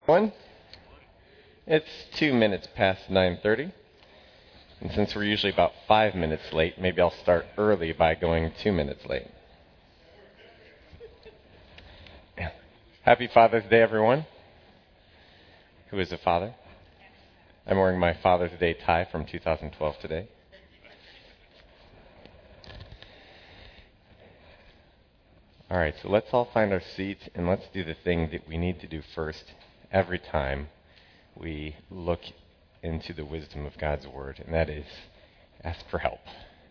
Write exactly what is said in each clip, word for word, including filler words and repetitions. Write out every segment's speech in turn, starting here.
One, it's two minutes past nine thirty, and since we're usually about five minutes late, maybe I'll start early by going two minutes late. Happy Father's Day, everyone. Who is a father? I'm wearing my Father's Day tie from two thousand twelve today. All right, so let's all find our seats, and let's do the thing that we need to do first every time we look into the wisdom of God's Word, and that is ask for help.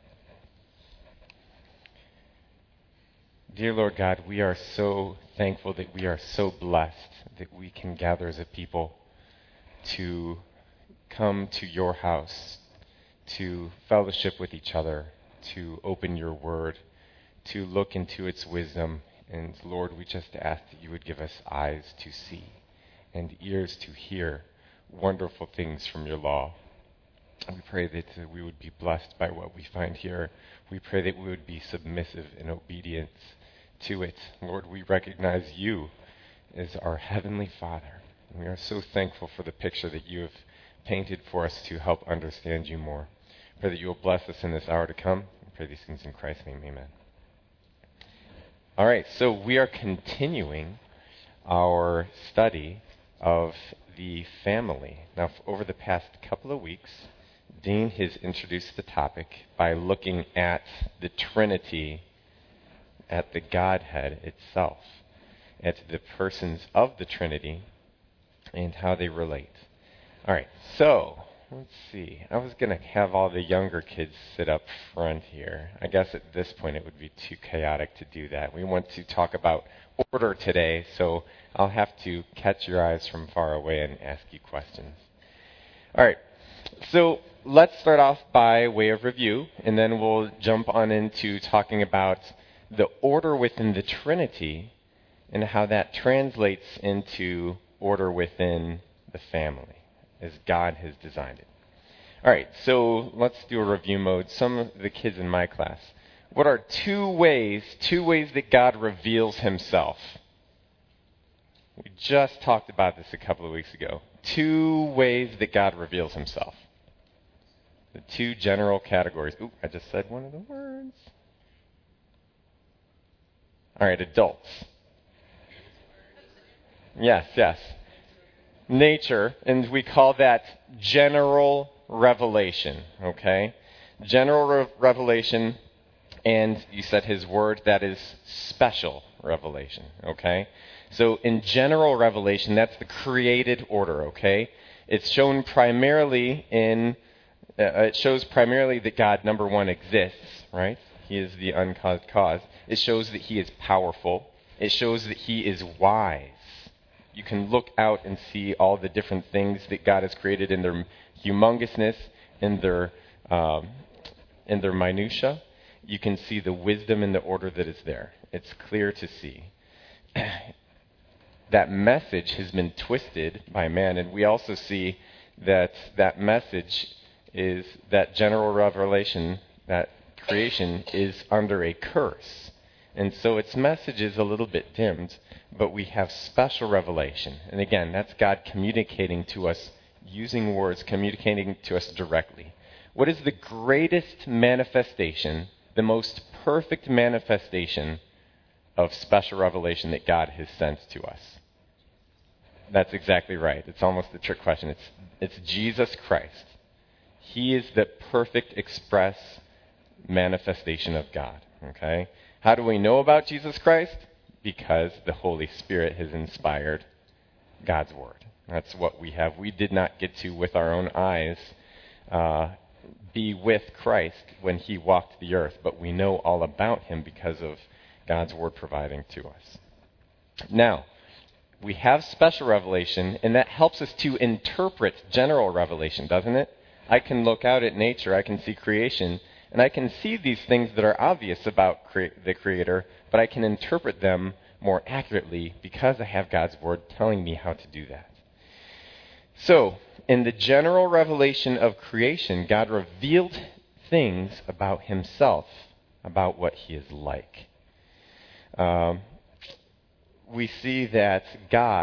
Dear Lord God, we are so thankful that we are so blessed that we can gather as a people to come to your house, to fellowship with each other, to open your Word, to look into its wisdom. And Lord, we just ask that you would give us eyes to see and ears to hear wonderful things from your law. We pray that uh, we would be blessed by what we find here. We pray that we would be submissive in obedience to it. Lord, we recognize you as our Heavenly Father. And we are so thankful for the picture that you have painted for us to help understand you more. Pray that you will bless us in this hour to come. We pray these things in Christ's name. Amen. All right, so we are continuing our study of the family. Now, over the past couple of weeks, Dean has introduced the topic by looking at the Trinity, at the Godhead itself, at the persons of the Trinity, and how they relate. All right, so let's see. I was going to have all the younger kids sit up front here. I guess at this point it would be too chaotic to do that. We want to talk about order today, so I'll have to catch your eyes from far away and ask you questions. All right, so let's start off by way of review, and then we'll jump on into talking about the order within the Trinity and how that translates into order within the family, as God has designed it. All right, so let's do a review mode. Some of the kids in my class, what are two ways, two ways that God reveals himself? We just talked about this a couple of weeks ago. Two ways that God reveals himself. The two general categories. Ooh, I just said one of the words. All right, adults. Yes, yes. Nature, and we call that general revelation, okay? General re- revelation, and you said his word, that is special revelation, okay? So in general revelation, that's the created order, okay? It's shown primarily in, uh, it shows primarily that God, number one, exists, right? He is the uncaused cause. It shows that he is powerful. It shows that he is wise. You can look out and see all the different things that God has created in their humongousness, in their um, in their minutia. You can see the wisdom and the order that is there. It's clear to see. That message has been twisted by man, and we also see that that message is that general revelation, that creation is under a curse. And so its message is a little bit dimmed, but we have special revelation. And again, that's God communicating to us using words, communicating to us directly. What is the greatest manifestation, the most perfect manifestation of special revelation that God has sent to us? That's exactly right. It's almost a trick question. It's, it's Jesus Christ. He is the perfect express manifestation of God, okay? How do we know about Jesus Christ? Because the Holy Spirit has inspired God's Word. That's what we have. We did not get to, with our own eyes, uh, be with Christ when he walked the earth, but we know all about him because of God's Word providing to us. Now, we have special revelation, and that helps us to interpret general revelation, doesn't it? I can look out at nature, I can see creation, and I can see these things that are obvious about cre- the Creator, but I can interpret them more accurately because I have God's Word telling me how to do that. So, in the general revelation of creation, God revealed things about himself, about what he is like. Um, we see that God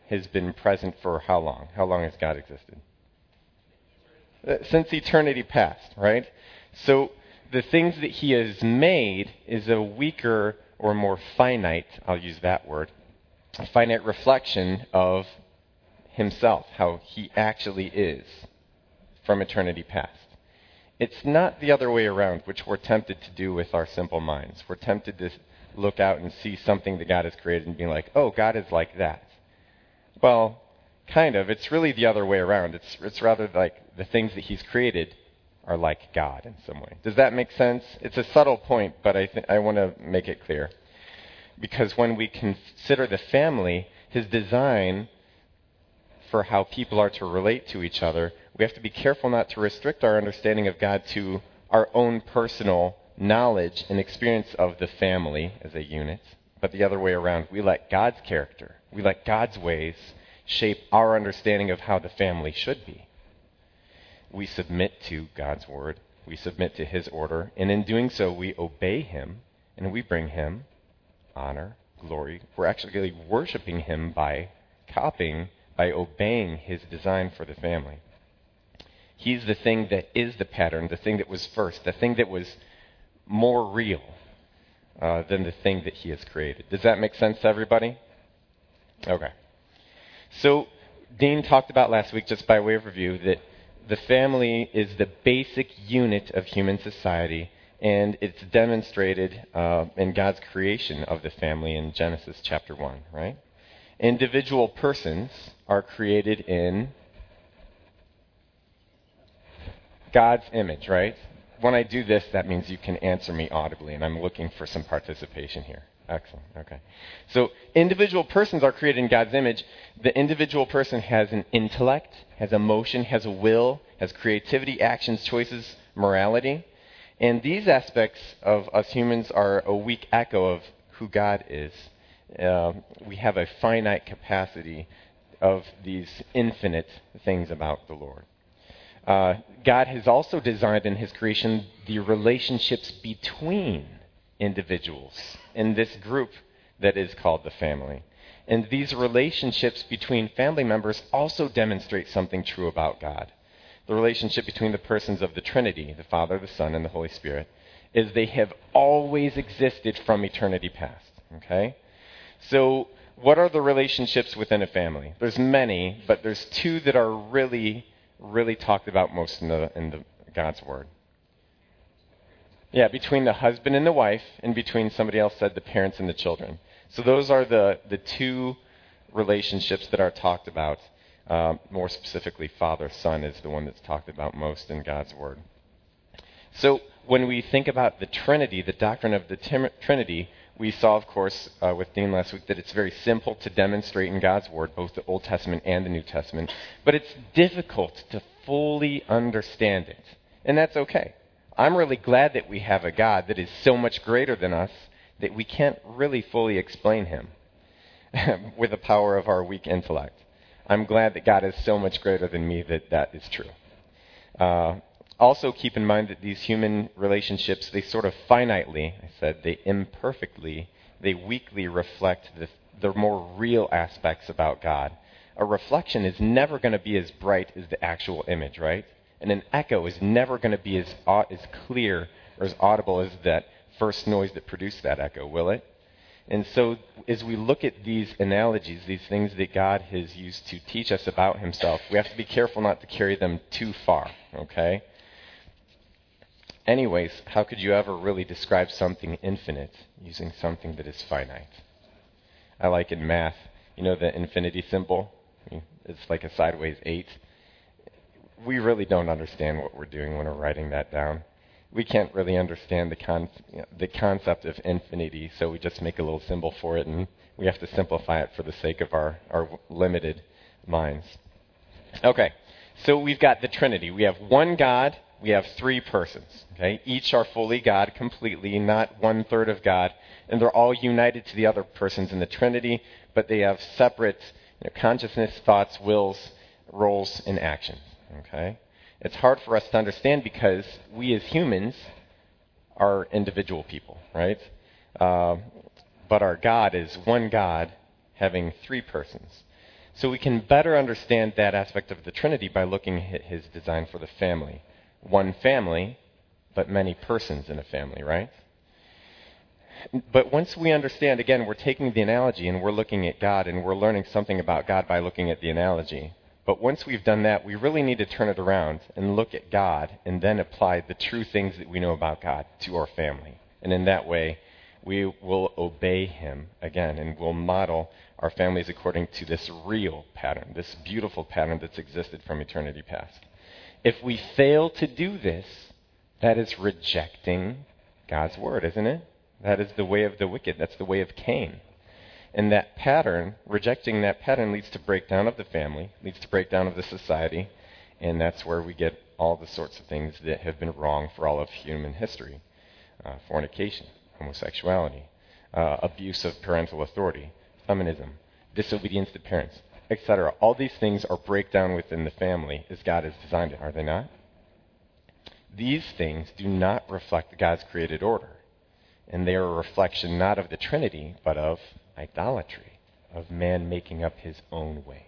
has been present for how long? How long has God existed? Uh, Since eternity past, right? So the things that he has made is a weaker or more finite, I'll use that word, a finite reflection of himself, how he actually is from eternity past. It's not the other way around, which we're tempted to do with our simple minds. We're tempted to look out and see something that God has created and be like, oh, God is like that. Well, kind of. It's really the other way around. It's, it's rather like the things that he's created are like God in some way. Does that make sense? It's a subtle point, but I, th- I want to make it clear. Because when we consider the family, his design for how people are to relate to each other, we have to be careful not to restrict our understanding of God to our own personal knowledge and experience of the family as a unit, but the other way around. We let God's character, we let God's ways shape our understanding of how the family should be. We submit to God's word, we submit to his order, and in doing so, we obey him, and we bring him honor, glory. We're actually worshiping him by copying, by obeying his design for the family. He's the thing that is the pattern, the thing that was first, the thing that was more real uh, than the thing that he has created. Does that make sense to everybody? Okay. So Dean talked about last week, just by way of review, that the family is the basic unit of human society, and it's demonstrated uh, in God's creation of the family in Genesis chapter one, right? Individual persons are created in God's image, right? When I do this, that means you can answer me audibly, and I'm looking for some participation here. Excellent. Okay. So individual persons are created in God's image. The individual person has an intellect, has emotion, has a will, has creativity, actions, choices, morality. And these aspects of us humans are a weak echo of who God is. Uh, we have a finite capacity of these infinite things about the Lord. Uh, God has also designed in his creation the relationships between individuals in this group that is called the family. And these relationships between family members also demonstrate something true about God. The relationship between the persons of the Trinity, the Father, the Son, and the Holy Spirit, is they have always existed from eternity past. Okay? So what are the relationships within a family? There's many, but there's two that are really really talked about most in the in the God's word. Yeah, between the husband and the wife, and between, somebody else said, the parents and the children. So those are the, the two relationships that are talked about. Um, more specifically, father-son is the one that's talked about most in God's word. So when we think about the Trinity, the doctrine of the tim- Trinity, we saw, of course, uh, with Dean last week, that it's very simple to demonstrate in God's word, both the Old Testament and the New Testament, but it's difficult to fully understand it. And that's okay. I'm really glad that we have a God that is so much greater than us that we can't really fully explain him with the power of our weak intellect. I'm glad that God is so much greater than me that that is true. Uh, Also, keep in mind that these human relationships, they sort of finitely, I said, they imperfectly, they weakly reflect the, the more real aspects about God. A reflection is never going to be as bright as the actual image, right? And an echo is never going to be as as clear or as audible as that first noise that produced that echo, will it? And so as we look at these analogies, these things that God has used to teach us about himself, we have to be careful not to carry them too far, okay? Anyways, how could you ever really describe something infinite using something that is finite? I like in math, you know the infinity symbol? It's like a sideways eight. We really don't understand what we're doing when we're writing that down. We can't really understand the con- you know, the concept of infinity, so we just make a little symbol for it, and we have to simplify it for the sake of our, our limited minds. Okay, so we've got the Trinity. We have one God. We have three persons, okay? Each are fully God completely, not one-third of God, and they're all united to the other persons in the Trinity, but they have separate you know, consciousness, thoughts, wills, roles, and actions, okay? It's hard for us to understand because we as humans are individual people, right? Uh, but our God is one God having three persons. So we can better understand that aspect of the Trinity by looking at his design for the family. One family, but many persons in a family, right? But once we understand, again, we're taking the analogy and we're looking at God and we're learning something about God by looking at the analogy. But once we've done that, we really need to turn it around and look at God and then apply the true things that we know about God to our family. And in that way, we will obey him again and we'll model our families according to this real pattern, this beautiful pattern that's existed from eternity past. If we fail to do this, that is rejecting God's word, isn't it? That is the way of the wicked. That's the way of Cain. And that pattern, rejecting that pattern, leads to breakdown of the family, leads to breakdown of the society, and that's where we get all the sorts of things that have been wrong for all of human history. Uh, fornication, homosexuality, uh, abuse of parental authority, feminism, disobedience to parents, et cetera. All these things are breakdown within the family as God has designed it, are they not? These things do not reflect God's created order. And they are a reflection not of the Trinity, but of idolatry, of man making up his own ways.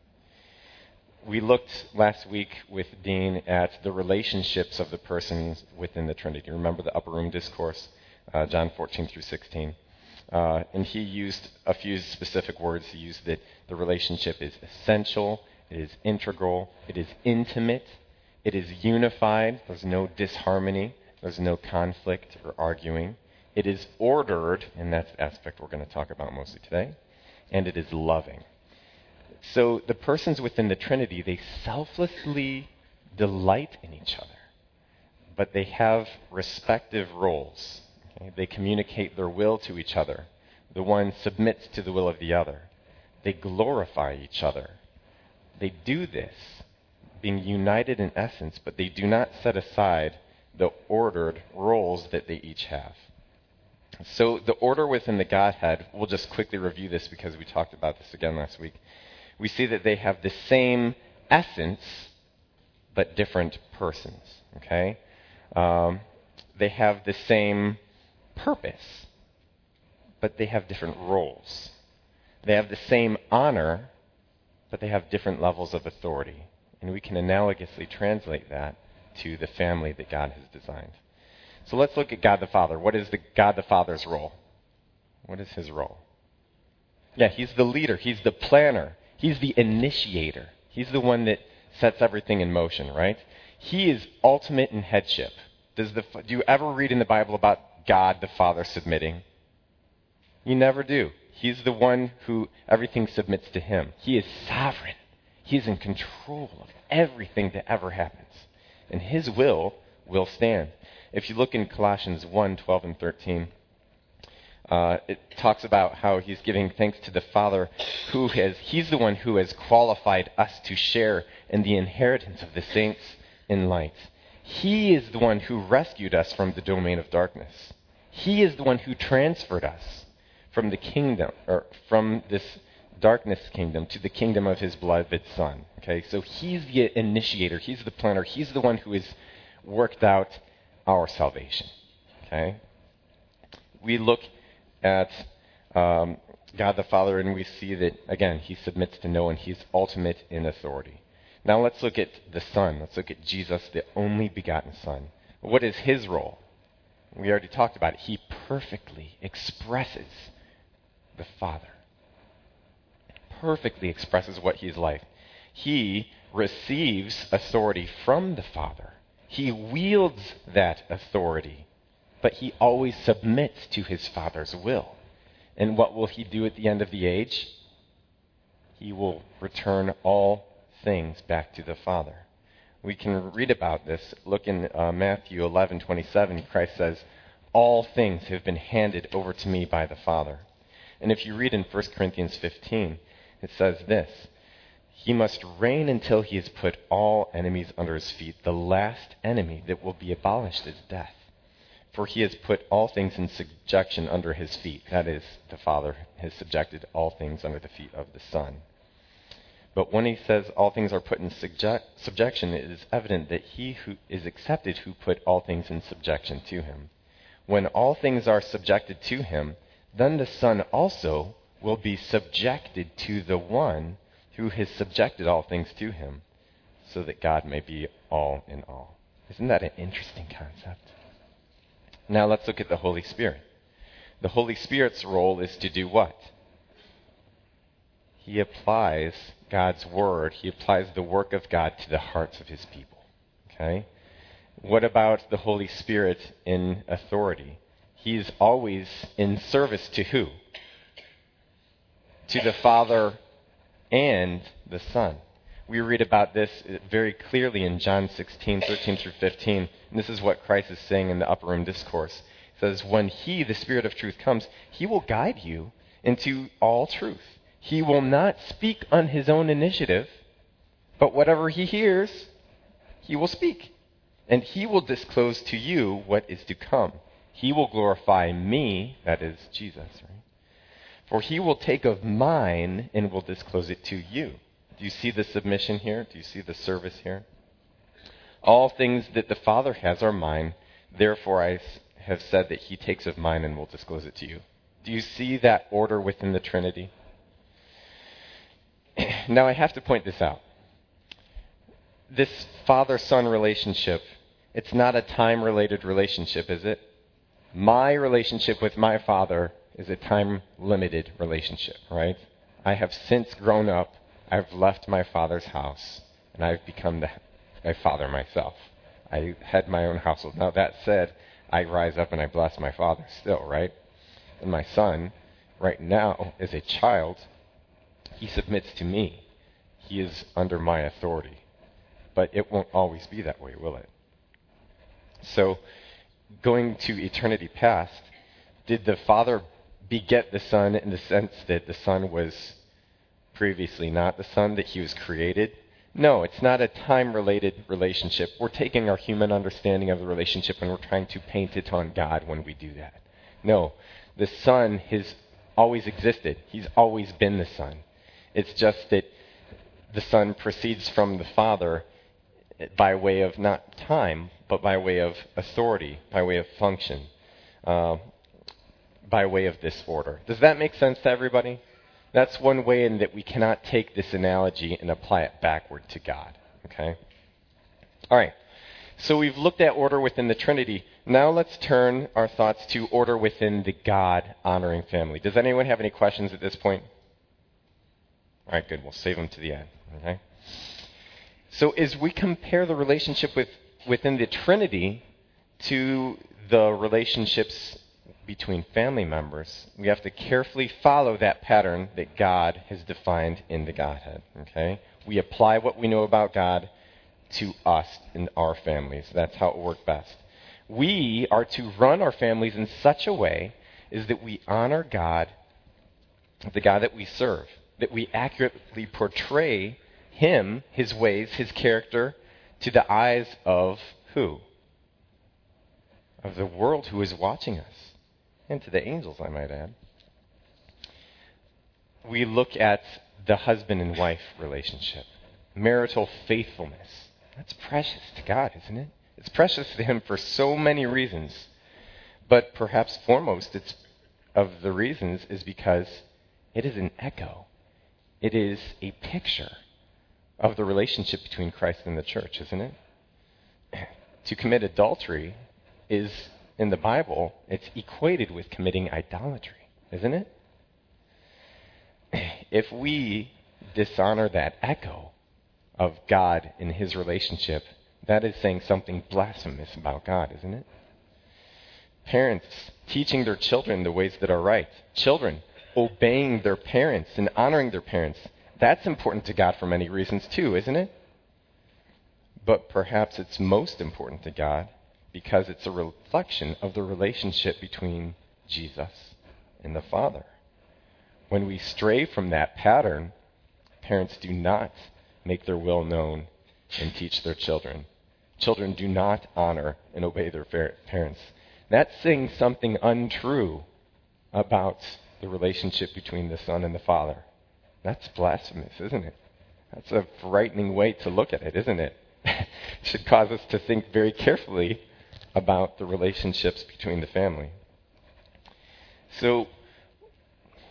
We looked last week with Dean at the relationships of the persons within the Trinity. Remember the upper room discourse, uh, John fourteen through sixteen? Uh, and he used a few specific words. He used that the relationship is essential, it is integral, it is intimate, it is unified. There's no disharmony, there's no conflict or arguing. It is ordered, and that's the aspect we're going to talk about mostly today, and it is loving. So the persons within the Trinity, they selflessly delight in each other, but they have respective roles. Okay? They communicate their will to each other. The one submits to the will of the other. They glorify each other. They do this, being united in essence, but they do not set aside the ordered roles that they each have. So the order within the Godhead, we'll just quickly review this because we talked about this again last week. We see that they have the same essence, but different persons. Okay, um, they have the same purpose, but they have different roles. They have the same honor, but they have different levels of authority. And we can analogously translate that to the family that God has designed. So let's look at God the Father. What is the God the Father's role? What is his role? Yeah, he's the leader. He's the planner. He's the initiator. He's the one that sets everything in motion, right? He is ultimate in headship. Does the, do you ever read in the Bible about God the Father submitting? You never do. He's the one who everything submits to him. He is sovereign. He's in control of everything that ever happens. And his will will stand. If you look in Colossians one, twelve, and thirteen, uh, it talks about how he's giving thanks to the Father who has, he's the one who has qualified us to share in the inheritance of the saints in light. He is the one who rescued us from the domain of darkness. He is the one who transferred us from the kingdom, or from this darkness kingdom to the kingdom of his beloved Son. Okay, so he's the initiator, he's the planner, he's the one who has worked out our salvation. Okay? We look at um, God the Father and we see that, again, he submits to no one. He's ultimate in authority. Now let's look at the Son. Let's look at Jesus, the only begotten Son. What is his role? We already talked about it. He perfectly expresses the Father. Perfectly expresses what he's like. He receives authority from the Father. He wields that authority, but he always submits to his Father's will. And what will he do at the end of the age? He will return all things back to the Father. We can read about this. Look in uh, Matthew eleven twenty-seven. Christ says, "All things have been handed over to me by the Father." And if you read in First Corinthians fifteen, it says this, "He must reign until he has put all enemies under his feet. The last enemy that will be abolished is death. For he has put all things in subjection under his feet." That is, the Father has subjected all things under the feet of the Son. But when he says all things are put in subject, subjection, it is evident that he who is accepted who put all things in subjection to him. When all things are subjected to him, then the Son also will be subjected to the one who has subjected all things to him, so that God may be all in all. Isn't that an interesting concept? Now let's look at the Holy Spirit. The Holy Spirit's role is to do what? He applies God's word. He applies the work of God to the hearts of his people. Okay? What about the Holy Spirit in authority? He's always in service to who? To the Father and the Son. We read about this very clearly in John sixteen, thirteen through fifteen. And this is what Christ is saying in the upper room discourse. He says, when he, the Spirit of truth, comes, he will guide you into all truth. He will not speak on his own initiative, but whatever he hears, he will speak. And he will disclose to you what is to come. He will glorify me, that is Jesus, right? For he will take of mine and will disclose it to you. Do you see the submission here? Do you see the service here? All things that the Father has are mine. Therefore I have said that he takes of mine and will disclose it to you. Do you see that order within the Trinity? Now I have to point this out. This father-son relationship, it's not a time-related relationship, is it? My relationship with my father is a time-limited relationship, right? I have since grown up. I've left my father's house, and I've become the, my father myself. I had my own household. Now, that said, I rise up and I bless my father still, right? And my son, right now, as a child, he submits to me. He is under my authority. But it won't always be that way, will it? So, going to eternity past, did the Father beget the Son in the sense that the Son was previously not the Son, that he was created? No, it's not a time-related relationship. We're taking our human understanding of the relationship and we're trying to paint it on God when we do that. No, the Son has always existed. He's always been the Son. It's just that the Son proceeds from the Father by way of not time, but by way of authority, by way of function, uh, by way of this order. Does that make sense to everybody? That's one way in that we cannot take this analogy and apply it backward to God. Okay? All right. So we've looked at order within the Trinity. Now let's turn our thoughts to order within the God-honoring family. Does anyone have any questions at this point? All right, good. We'll save them to the end. Okay? So as we compare the relationship with, within the Trinity to the relationships between family members, we have to carefully follow that pattern that God has defined in the Godhead. Okay? We apply what we know about God to us and our families. That's how it will work best. We are to run our families in such a way as that we honor God, the God that we serve, that we accurately portray him, his ways, his character, to the eyes of who? Of the world who is watching us. And to the angels, I might add. We look at the husband and wife relationship. Marital faithfulness. That's precious to God, isn't it? It's precious to him for so many reasons. But perhaps foremost it's of the reasons is because it is an echo. It is a picture of the relationship between Christ and the church, isn't it? To commit adultery is, in the Bible, it's equated with committing idolatry, isn't it? If we dishonor that echo of God in his relationship, that is saying something blasphemous about God, isn't it? Parents teaching their children the ways that are right. Children obeying their parents and honoring their parents. That's important to God for many reasons too, isn't it? But perhaps it's most important to God because it's a reflection of the relationship between Jesus and the Father. When we stray from that pattern, parents do not make their will known and teach their children. Children do not honor and obey their parents. That's saying something untrue about the relationship between the Son and the Father. That's blasphemous, isn't it? That's a frightening way to look at it, isn't it? It should cause us to think very carefully about the relationships between the family. So,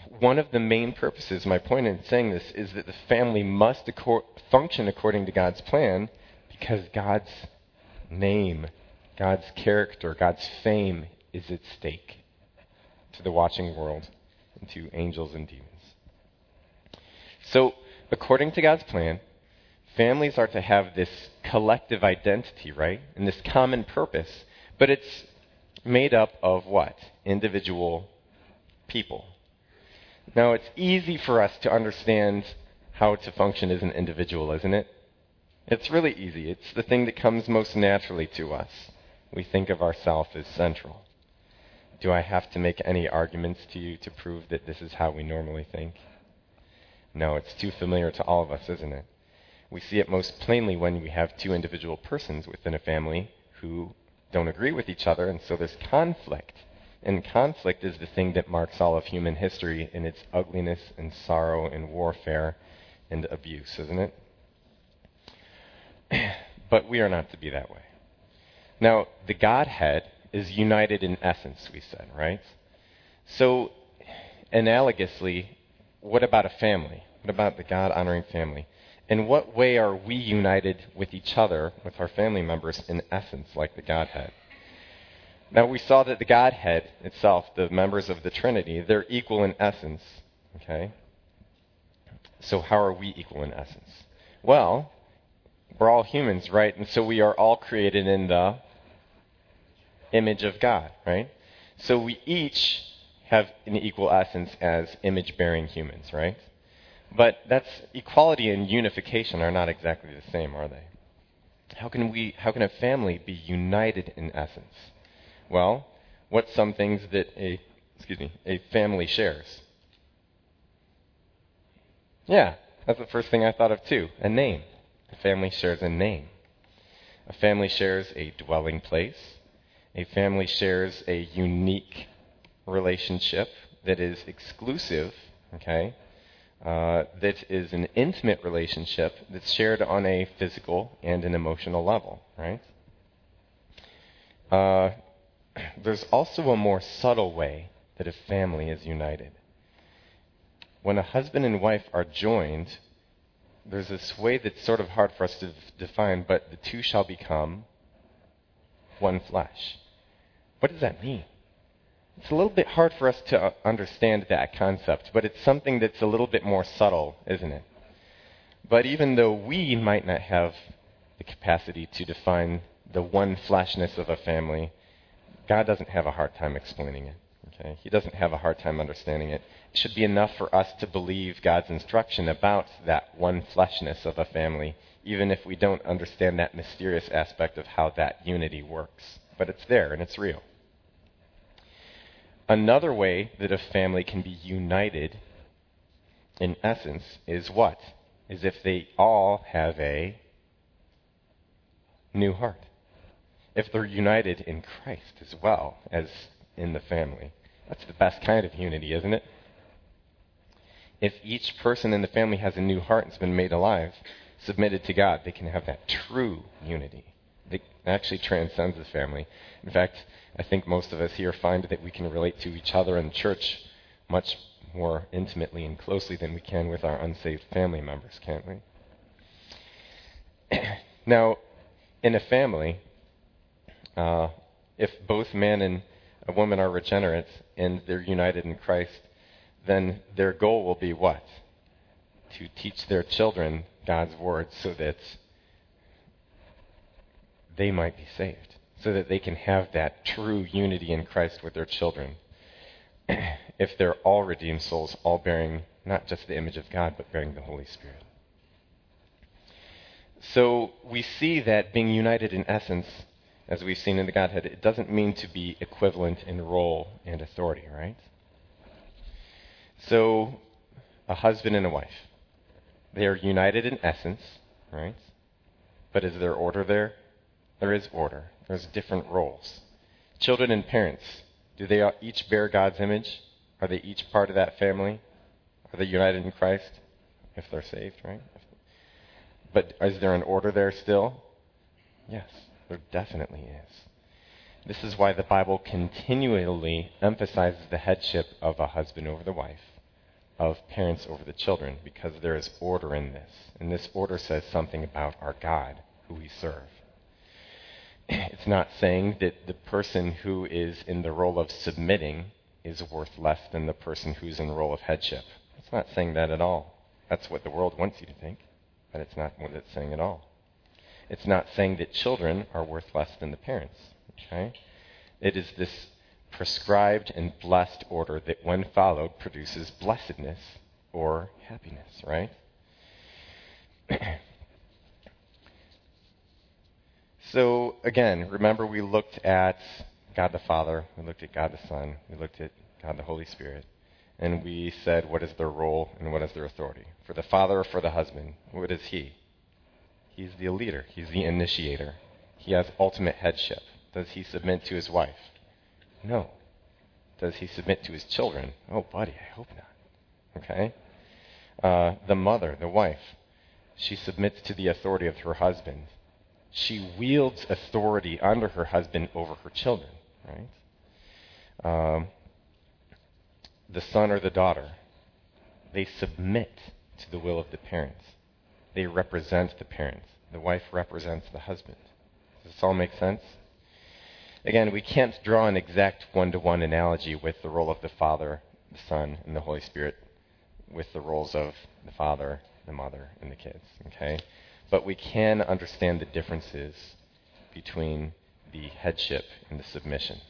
one of the main purposes, my point in saying this, is that the family must acco- function according to God's plan because God's name, God's character, God's fame is at stake to the watching world and to angels and demons. So, according to God's plan, families are to have this collective identity, right? And this common purpose, but it's made up of what? Individual people. Now, it's easy for us to understand how to function as an individual, isn't it? It's really easy. It's the thing that comes most naturally to us. We think of ourselves as central. Do I have to make any arguments to you to prove that this is how we normally think? No, it's too familiar to all of us, isn't it? We see it most plainly when we have two individual persons within a family who don't agree with each other, and so there's conflict. And conflict is the thing that marks all of human history in its ugliness and sorrow and warfare and abuse, isn't it? But we are not to be that way. Now, the Godhead is united in essence, we said, right? So, analogously, what about a family? What about the God-honoring family? In what way are we united with each other, with our family members, in essence, like the Godhead? Now, we saw that the Godhead itself, the members of the Trinity, they're equal in essence, okay? So how are we equal in essence? Well, we're all humans, right? And so we are all created in the image of God, right? So we each have an equal essence as image-bearing humans, right? But that's equality and unification are not exactly the same, are they? How can we how can a family be united in essence? Well, what's some things that a excuse me, a family shares? Yeah, that's the first thing I thought of too, a name. A family shares a name. A family shares a dwelling place. A family shares a unique relationship that is exclusive, okay? Uh, that is an intimate relationship that's shared on a physical and an emotional level, right? Uh, there's also a more subtle way that a family is united. When a husband and wife are joined, there's this way that's sort of hard for us to define, but the two shall become one flesh. What does that mean? It's a little bit hard for us to understand that concept, but it's something that's a little bit more subtle, isn't it? But even though we might not have the capacity to define the one fleshness of a family, God doesn't have a hard time explaining it. Okay? He doesn't have a hard time understanding it. It should be enough for us to believe God's instruction about that one fleshness of a family, even if we don't understand that mysterious aspect of how that unity works. But it's there and it's real. Another way that a family can be united, in essence, is what? Is if they all have a new heart. If they're united in Christ as well as in the family. That's the best kind of unity, isn't it? If each person in the family has a new heart and has been made alive, submitted to God, they can have that true unity. It actually transcends the family. In fact, I think most of us here find that we can relate to each other in the church much more intimately and closely than we can with our unsaved family members, can't we? Now, in a family, uh, if both man and a woman are regenerate and they're united in Christ, then their goal will be what? To teach their children God's word so that they might be saved, so that they can have that true unity in Christ with their children. If they're all redeemed souls, all bearing not just the image of God, but bearing the Holy Spirit. So we see that being united in essence, as we've seen in the Godhead, it doesn't mean to be equivalent in role and authority, right? So a husband and a wife, they are united in essence, right? But is there order there? There is order. There's different roles. Children and parents, do they each bear God's image? Are they each part of that family? Are they united in Christ? If they're saved, right? But is there an order there still? Yes, there definitely is. This is why the Bible continually emphasizes the headship of a husband over the wife, of parents over the children because there is order in this. And this order says something about our God, who we serve. It's not saying that the person who is in the role of submitting is worth less than the person who's in the role of headship. It's not saying that at all. That's what the world wants you to think, but it's not what it's saying at all. It's not saying that children are worth less than the parents. Okay? It is this prescribed and blessed order that, when followed, produces blessedness or happiness, right? So, again, remember we looked at God the Father, we looked at God the Son, we looked at God the Holy Spirit, and we said what is their role and what is their authority. For the father or for the husband, what is he? He's the leader. He's the initiator. He has ultimate headship. Does he submit to his wife? No. Does he submit to his children? Oh, buddy, I hope not. Okay? Uh, the mother, the wife, she submits to the authority of her husband. She wields authority under her husband over her children, right? Um, the son or the daughter, they submit to the will of the parents. They represent the parents. The wife represents the husband. Does this all make sense? Again, we can't draw an exact one-to-one analogy with the role of the Father, the Son, and the Holy Spirit with the roles of the father, the mother, and the kids, okay? But we can understand the differences between the headship and the submission.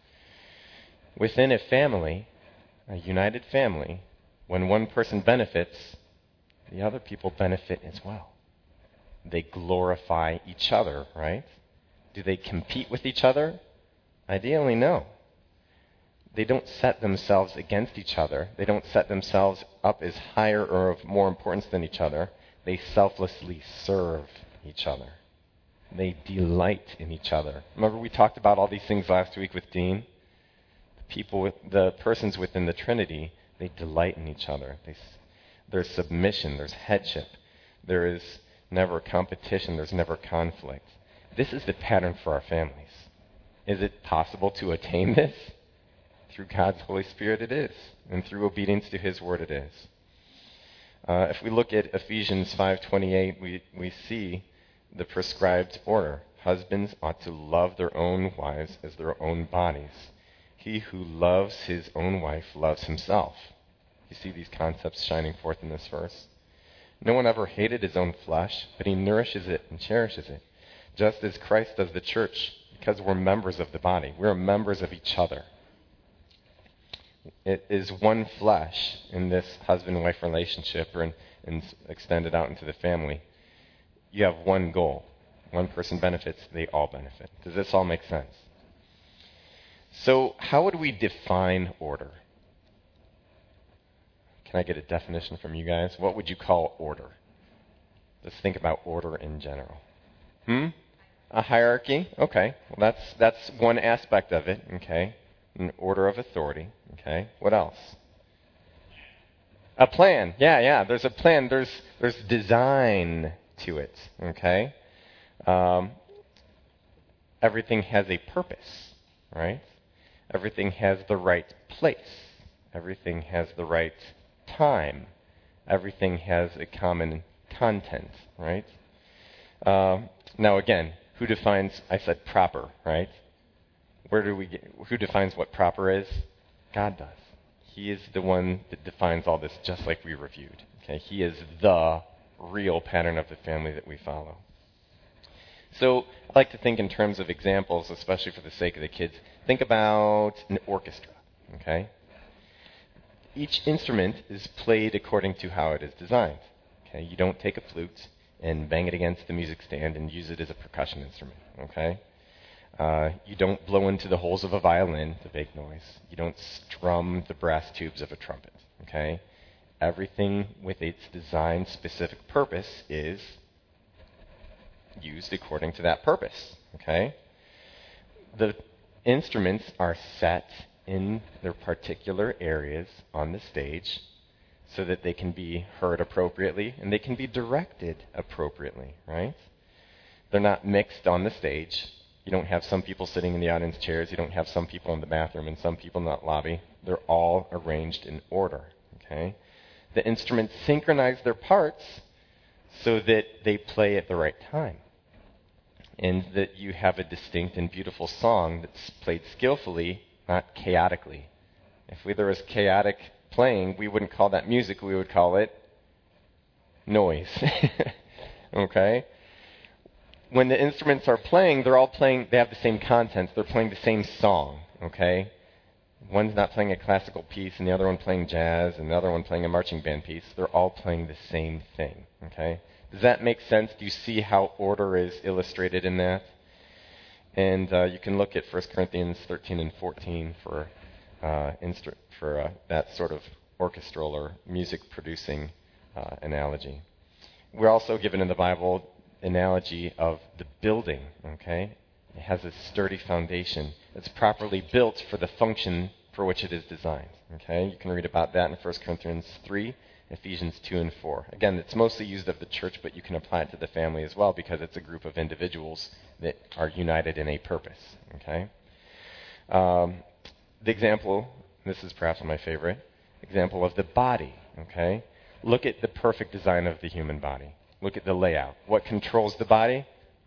Within a family, a united family, when one person benefits, the other people benefit as well. They glorify each other, right? Do they compete with each other? Ideally, no. They don't set themselves against each other. They don't set themselves up as higher or of more importance than each other. They selflessly serve each other. They delight in each other. Remember we talked about all these things last week with Dean? The people, the persons within the Trinity, they delight in each other. They, there's submission, there's headship. There is never competition, there's never conflict. This is the pattern for our families. Is it possible to attain this? Through God's Holy Spirit it is. And through obedience to His Word it is. Uh, if we look at Ephesians five twenty-eight, we, we see the prescribed order. Husbands ought to love their own wives as their own bodies. He who loves his own wife loves himself. You see these concepts shining forth in this verse? No one ever hated his own flesh, but he nourishes it and cherishes it, just as Christ does the church, because we're members of the body. We're members of each other. It is one flesh in this husband-wife relationship, or in, in extended out into the family. You have one goal. One person benefits, they all benefit. Does this all make sense? So how would we define order? Can I get a definition from you guys? What would you call order? Let's think about order in general. Hmm? A hierarchy? Okay. Well, that's that's one aspect of it. Okay. An order of authority. Okay. What else? A plan. Yeah, yeah. There's a plan. There's there's design to it. Okay. Um, everything has a purpose, right? Everything has the right place. Everything has the right time. Everything has a common content, right? Uh, now again, who defines, I said proper, right? Where do we get, who defines what proper is? God does. He is the one that defines all this, just like we reviewed. Okay? He is the real pattern of the family that we follow. So I like to think in terms of examples, especially for the sake of the kids. Think about an orchestra, okay? Each instrument is played according to how it is designed. Okay? You don't take a flute and bang it against the music stand and use it as a percussion instrument, okay? Uh, you don't blow into the holes of a violin to make noise. You don't strum the brass tubes of a trumpet, okay? Everything with its designed specific purpose is used according to that purpose, okay? The instruments are set in their particular areas on the stage so that they can be heard appropriately and they can be directed appropriately, right? They're not mixed on the stage. You don't have some people sitting in the audience chairs. You don't have some people in the bathroom and some people in that lobby. They're all arranged in order, okay? The instruments synchronize their parts so that they play at the right time, and that you have a distinct and beautiful song that's played skillfully, not chaotically. If we, there was chaotic playing, we wouldn't call that music, we would call it noise. Okay? When the instruments are playing, they're all playing, they have the same contents, they're playing the same song, okay? One's not playing a classical piece and the other one playing jazz and the other one playing a marching band piece. They're all playing the same thing, okay? Does that make sense? Do you see how order is illustrated in that? And uh, you can look at First Corinthians thirteen and fourteen for, uh, instru- for uh, that sort of orchestral or music-producing uh, analogy. We're also given in the Bible analogy of the building, okay? It has a sturdy foundation. It's properly built for the function for which it is designed, okay? You can read about that in First Corinthians three, Ephesians two and four. Again, it's mostly used of the church, but you can apply it to the family as well because it's a group of individuals that are united in a purpose, okay? Um, the example, this is perhaps my favorite, example of the body, okay? Look at the perfect design of the human body. Look at the layout. What controls the body?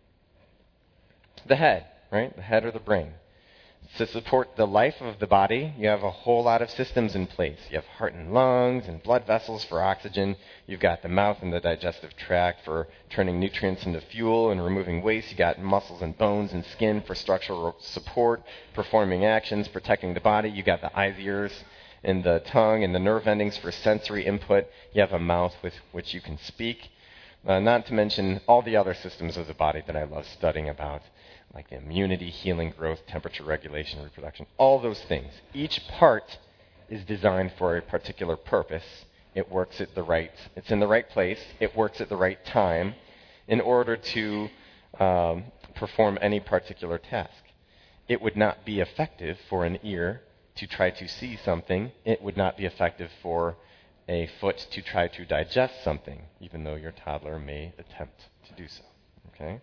The head, right? The head or the brain. To support the life of the body, you have a whole lot of systems in place. You have heart and lungs and blood vessels for oxygen. You've got the mouth and the digestive tract for turning nutrients into fuel and removing waste. You've got muscles and bones and skin for structural support, performing actions, protecting the body. You've got the eyes, ears, and the tongue and the nerve endings for sensory input. You have a mouth with which you can speak. Uh, not to mention all the other systems of the body that I love studying about, like the immunity, healing, growth, temperature regulation, reproduction, all those things. Each part is designed for a particular purpose. It works at the right, it's in the right place. It works at the right time in order to um, perform any particular task. It would not be effective for an ear to try to see something. It would not be effective for a foot to try to digest something, even though your toddler may attempt to do so. Okay?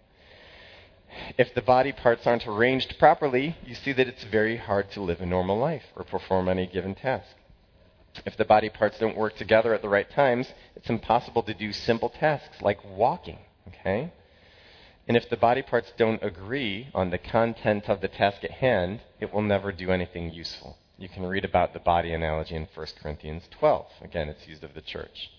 If the body parts aren't arranged properly, you see that it's very hard to live a normal life or perform any given task. If the body parts don't work together at the right times, it's impossible to do simple tasks like walking. Okay? And if the body parts don't agree on the content of the task at hand, it will never do anything useful. You can read about the body analogy in First Corinthians twelve. Again, it's used of the church.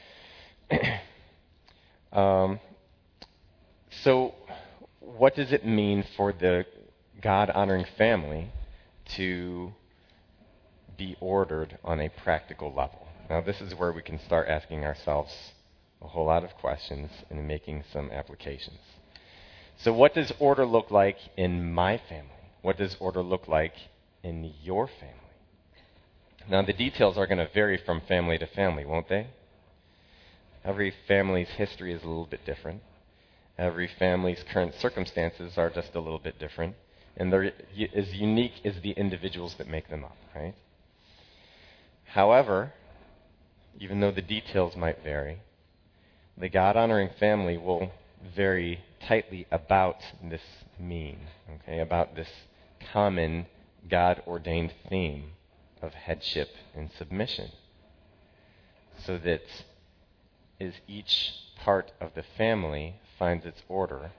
um, so, what does it mean for the God-honoring family to be ordered on a practical level? Now, this is where we can start asking ourselves a whole lot of questions and making some applications. So, what does order look like in my family? What does order look like in your family? Now, the details are going to vary from family to family, won't they? Every family's history is a little bit different. Every family's current circumstances are just a little bit different. And they're as unique as the individuals that make them up, right? However, even though the details might vary, the God-honoring family will vary tightly about this mean, okay, about this common God-ordained theme of headship and submission, so that as each part of the family finds its order,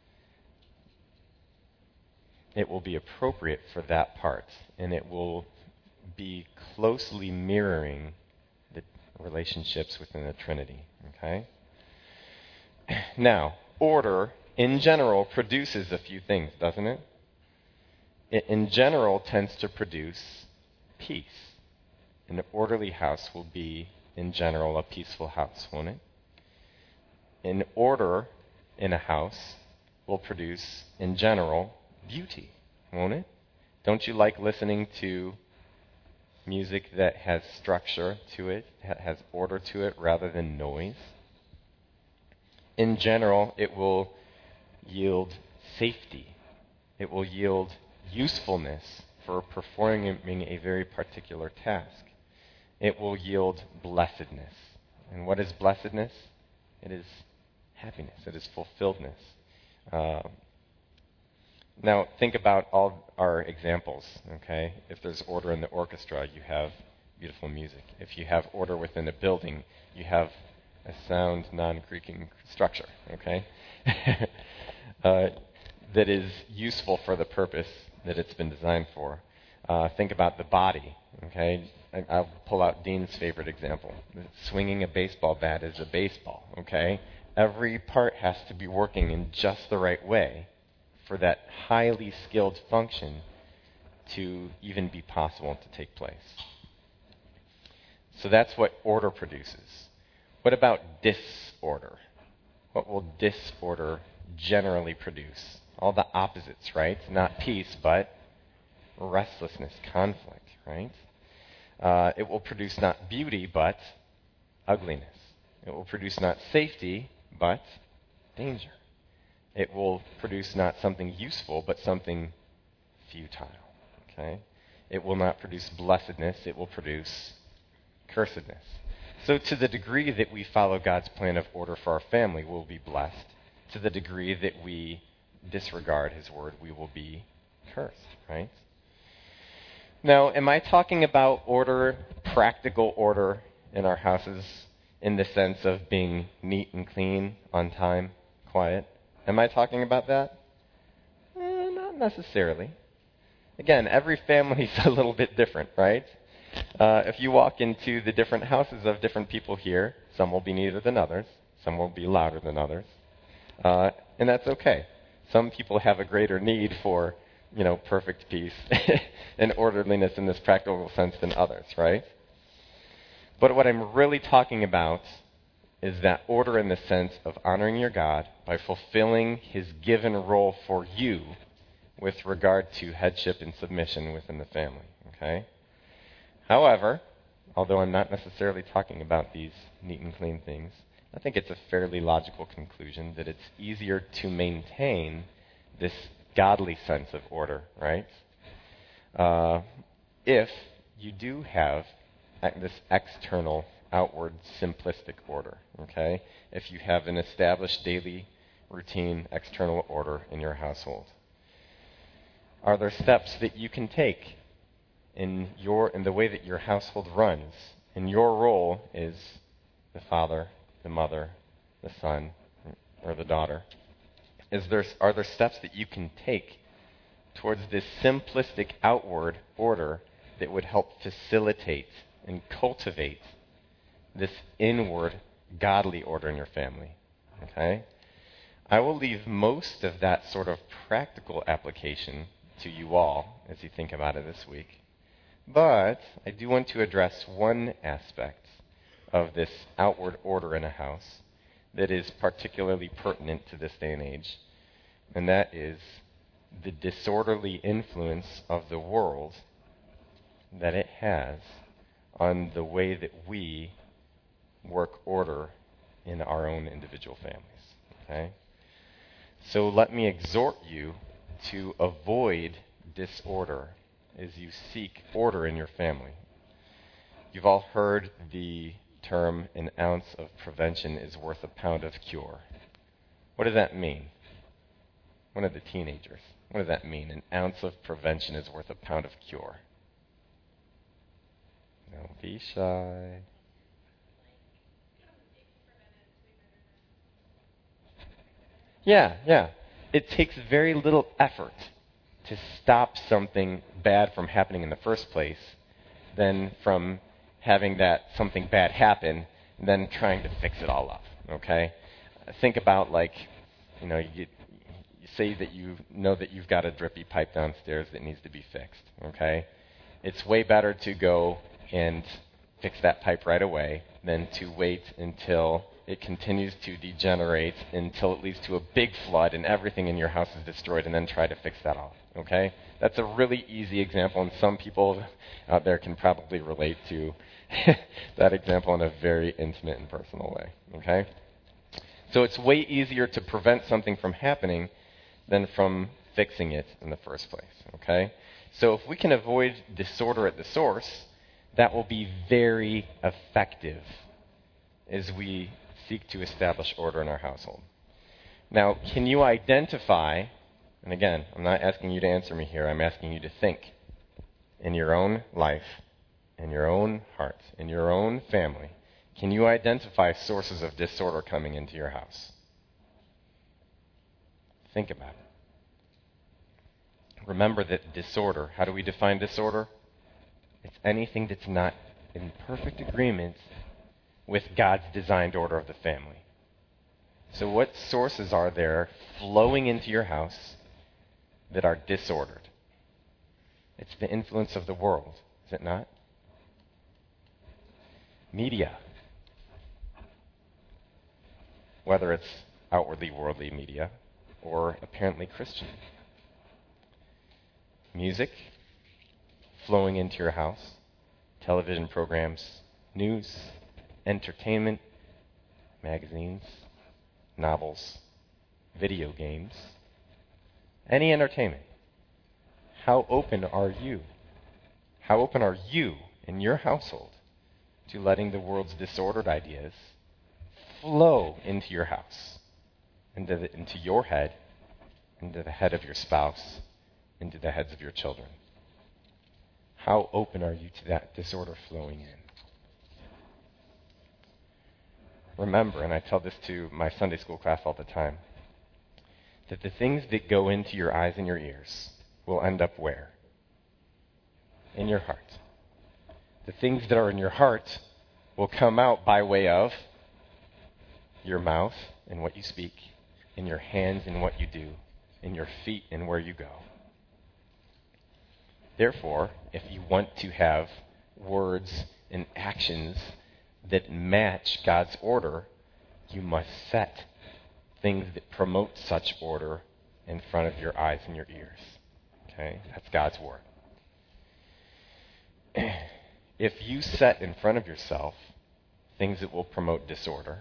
it will be appropriate for that part, and it will be closely mirroring the relationships within the Trinity, okay? Now, order, in general, produces a few things, doesn't it? It, in general, tends to produce peace. An orderly house will be, in general, a peaceful house, won't it? An order in a house will produce, in general, beauty, won't it? Don't you like listening to music that has structure to it, has order to it, rather than noise? In general, it will yield safety. It will yield usefulness for performing a very particular task. It will yield blessedness. And what is blessedness? It is happiness. It is fulfilledness. Uh, now, think about all our examples, okay? If there's order in the orchestra, you have beautiful music. If you have order within a building, you have a sound, non-creaking structure, okay? uh, that is useful for the purpose that it's been designed for. Uh, think about the body, okay? I, I'll pull out Dean's favorite example. Swinging a baseball bat is a baseball, okay? Every part has to be working in just the right way for that highly skilled function to even be possible to take place. So that's what order produces. What about disorder? What will disorder generally produce? All the opposites, right? Not peace, but restlessness, conflict, right? Uh, it will produce not beauty, but ugliness. It will produce not safety, but danger. It will produce not something useful, but something futile, okay? It will not produce blessedness, it will produce cursedness. So to the degree that we follow God's plan of order for our family, we'll be blessed. To the degree that we disregard his word, we will be cursed, right? Now, am I talking about order, practical order in our houses in the sense of being neat and clean, on time, quiet? Am I talking about that? Eh, not necessarily. Again, every family is a little bit different, right? Uh, if you walk into the different houses of different people here, some will be neater than others, some will be louder than others, uh, and that's okay. Some people have a greater need for, you know, perfect peace and orderliness in this practical sense than others, right? But what I'm really talking about is that order in the sense of honoring your God by fulfilling his given role for you with regard to headship and submission within the family, okay? However, although I'm not necessarily talking about these neat and clean things, I think it's a fairly logical conclusion that it's easier to maintain this godly sense of order, right? Uh, if you do have this external, outward, simplistic order, okay? If you have an established daily routine, external order in your household. Are there steps that you can take in your in the way that your household runs? And your role is the father, the mother, the son, or the daughter. Is there are there steps that you can take towards this simplistic outward order that would help facilitate and cultivate this inward godly order in your family? Okay? I will leave most of that sort of practical application to you all as you think about it this week. But I do want to address one aspect of this outward order in a house that is particularly pertinent to this day and age, and that is the disorderly influence of the world that it has on the way that we work order in our own individual families. Okay? So let me exhort you to avoid disorder as you seek order in your family. You've all heard the term, an ounce of prevention is worth a pound of cure. What does that mean? One of the teenagers. What does that mean? An ounce of prevention is worth a pound of cure. Don't be shy. Yeah, yeah. It takes very little effort to stop something bad from happening in the first place than from having that something bad happen and then trying to fix it all up, okay? Think about, like, you know, you, get, you say that you know that you've got a drippy pipe downstairs that needs to be fixed, okay? It's way better to go and fix that pipe right away than to wait until it continues to degenerate until it leads to a big flood and everything in your house is destroyed and then try to fix that off, okay? That's a really easy example, and some people out there can probably relate to that example in a very intimate and personal way, okay? So it's way easier to prevent something from happening than from fixing it in the first place, okay? So if we can avoid disorder at the source, that will be very effective as we seek to establish order in our household. Now, can you identify, and again, I'm not asking you to answer me here, I'm asking you to think in your own life, in your own heart, in your own family, can you identify sources of disorder coming into your house? Think about it. Remember that disorder, how do we define disorder? It's anything that's not in perfect agreement with God's designed order of the family. So what sources are there flowing into your house that are disordered? It's the influence of the world, is it not? Media. Whether it's outwardly worldly media or apparently Christian. Music flowing into your house, television programs, news, entertainment, magazines, novels, video games, any entertainment. How open are you? How open are you in your household to letting the world's disordered ideas flow into your house, into, the, into your head, into the head of your spouse, into the heads of your children? How open are you to that disorder flowing in? Remember, and I tell this to my Sunday school class all the time, that the things that go into your eyes and your ears will end up where? In your heart. The things that are in your heart will come out by way of your mouth and what you speak, in your hands and what you do, in your feet and where you go. Therefore, if you want to have words and actions that match God's order, you must set things that promote such order in front of your eyes and your ears. Okay? That's God's word. If you set in front of yourself things that will promote disorder,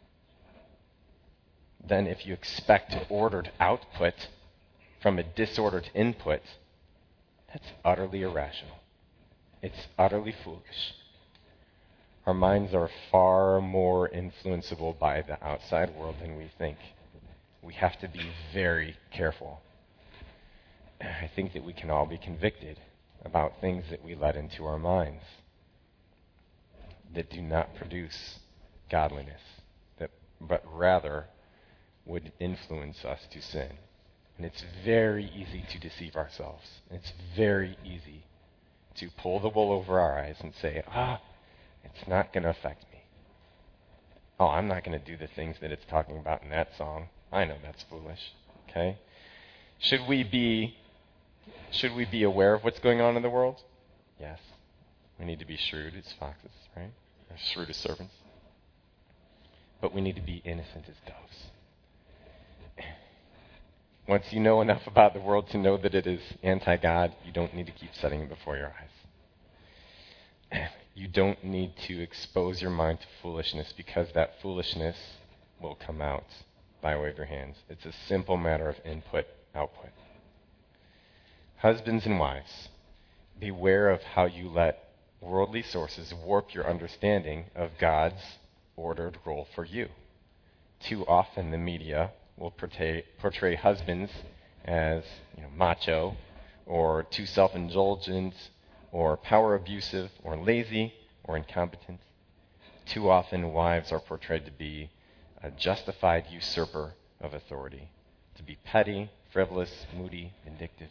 then if you expect ordered output from a disordered input, that's utterly irrational. It's utterly foolish. Our minds are far more influenceable by the outside world than we think. We have to be very careful. I think that we can all be convicted about things that we let into our minds that do not produce godliness, that, but rather would influence us to sin. And it's very easy to deceive ourselves. It's very easy to pull the wool over our eyes and say, ah, it's not going to affect me. Oh, I'm not going to do the things that it's talking about in that song. I know that's foolish. Okay? Should we be should we be aware of what's going on in the world? Yes. We need to be shrewd as foxes, right? Or shrewd as serpents. But we need to be innocent as doves. Once you know enough about the world to know that it is anti-God, you don't need to keep setting it before your eyes. You don't need to expose your mind to foolishness, because that foolishness will come out by way of your hands. It's a simple matter of input, output. Husbands and wives, beware of how you let worldly sources warp your understanding of God's ordered role for you. Too often the media will portray, portray husbands as, you know, macho, or too self-indulgent, or power abusive, or lazy, or incompetent. Too often wives are portrayed to be a justified usurper of authority, to be petty, frivolous, moody, vindictive.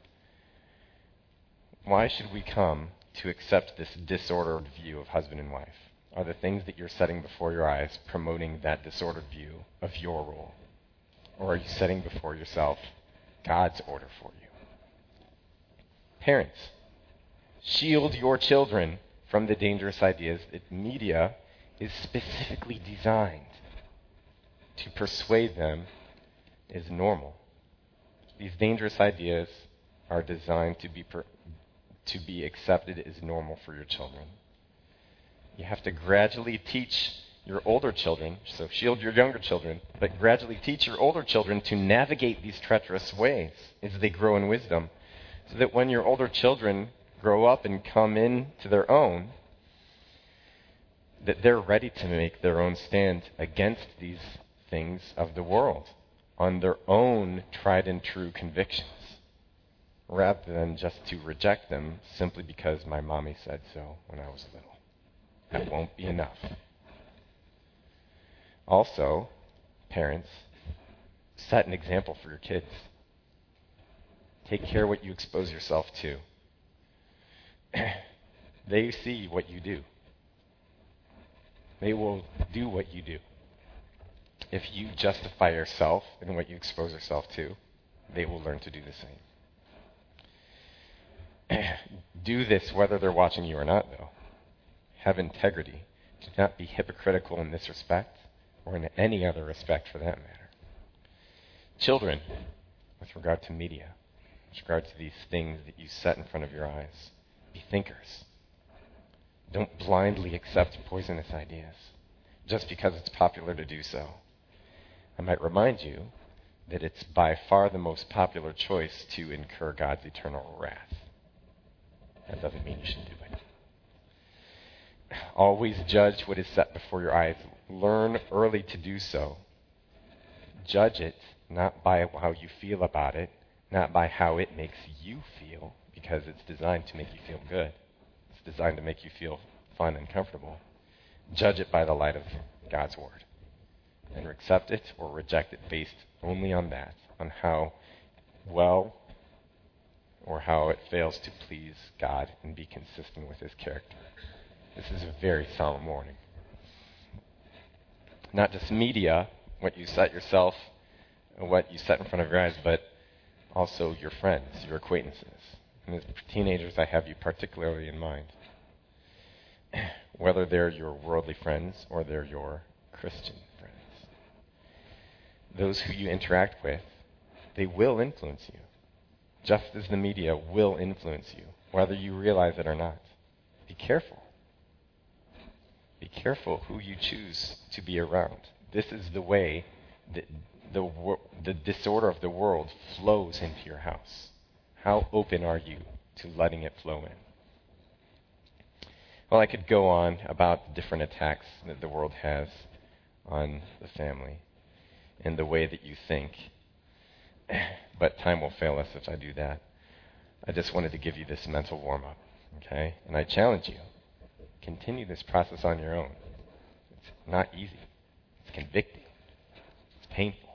Why should we come to accept this disordered view of husband and wife? Are the things that you're setting before your eyes promoting that disordered view of your role? Or are you setting before yourself God's order for you? Parents, shield your children from the dangerous ideas that media is specifically designed to persuade them is normal. These dangerous ideas are designed to be per- to be accepted as normal for your children. You have to gradually teach your older children, so shield your younger children, but gradually teach your older children to navigate these treacherous ways as they grow in wisdom, so that when your older children grow up and come into their own, that they're ready to make their own stand against these things of the world on their own tried and true convictions. rather than just to reject them simply because my mommy said so when I was little. That won't be enough. Also, parents, set an example for your kids. Take care what you expose yourself to. They see what you do. They will do what you do. If you justify yourself in what you expose yourself to, they will learn to do the same. Do this whether they're watching you or not, though. Have integrity. Do not be hypocritical in this respect, or in any other respect for that matter. Children, with regard to media, with regard to these things that you set in front of your eyes, be thinkers. Don't blindly accept poisonous ideas just because it's popular to do so. I might remind you that it's by far the most popular choice to incur God's eternal wrath. That doesn't mean you should do it. Always judge what is set before your eyes. Learn early to do so. Judge it not by how you feel about it, not by how it makes you feel, because it's designed to make you feel good. It's designed to make you feel fun and comfortable. Judge it by the light of God's Word. And accept it or reject it based only on that, on how well or how it fails to please God and be consistent with His character. This is a very solemn warning. Not just media, what you set yourself, what you set in front of your eyes, but also your friends, your acquaintances. And as teenagers, I have you particularly in mind. Whether they're your worldly friends or they're your Christian friends. Those who you interact with, they will influence you, just as the media will influence you, whether you realize it or not. Be careful. Be careful who you choose to be around. This is the way that the, the disorder of the world flows into your house. How open are you to letting it flow in? Well, I could go on about the different attacks that the world has on the family and the way that you think, but time will fail us if I do that. I just wanted to give you this mental warm-up, okay? And I challenge you. Continue this process on your own. It's not easy. It's convicting. It's painful.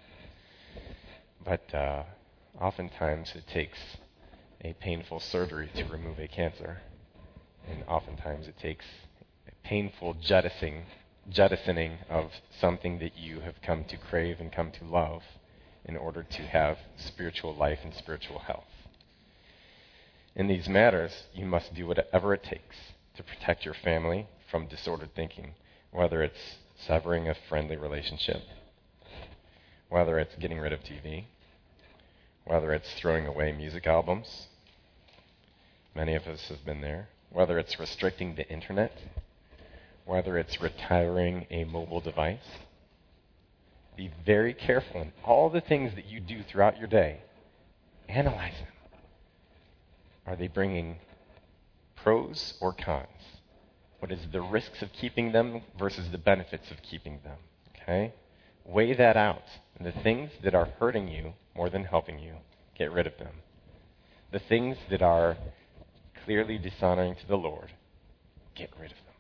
But uh, oftentimes it takes a painful surgery to remove a cancer. And oftentimes it takes a painful jettisoning, jettisoning of something that you have come to crave and come to love in order to have spiritual life and spiritual health. In these matters, you must do whatever it takes to protect your family from disordered thinking, whether it's severing a friendly relationship, whether it's getting rid of T V, whether it's throwing away music albums. Many of us have been there. Whether it's restricting the internet, whether it's retiring a mobile device. Be very careful in all the things that you do throughout your day. Analyze them. Are they bringing pros or cons? What is the risks of keeping them versus the benefits of keeping them? Okay? Weigh that out. And the things that are hurting you more than helping you, get rid of them. The things that are clearly dishonoring to the Lord, get rid of them.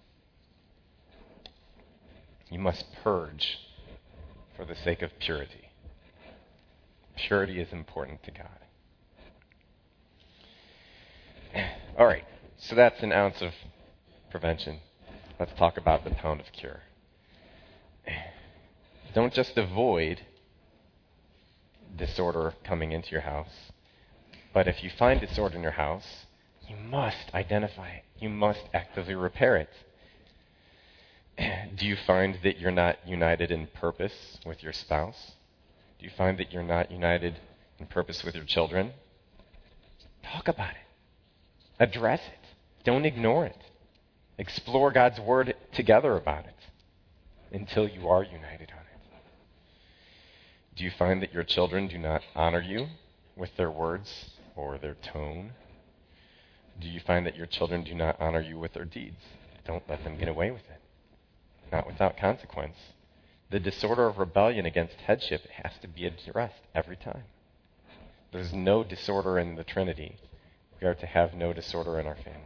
You must purge for the sake of purity. Purity is important to God. All right, so that's an ounce of prevention. Let's talk about the pound of cure. Don't just avoid disorder coming into your house, but if you find disorder in your house, you must identify it. You must actively repair it. Do you find that you're not united in purpose with your spouse? Do you find that you're not united in purpose with your children? Talk about it. Address it. Don't ignore it. Explore God's Word together about it until you are united on it. Do you find that your children do not honor you with their words or their tone? Do you find that your children do not honor you with their deeds? Don't let them get away with it. Not without consequence. The disorder of rebellion against headship has to be addressed every time. There's no disorder in the Trinity. We are to have no disorder in our families.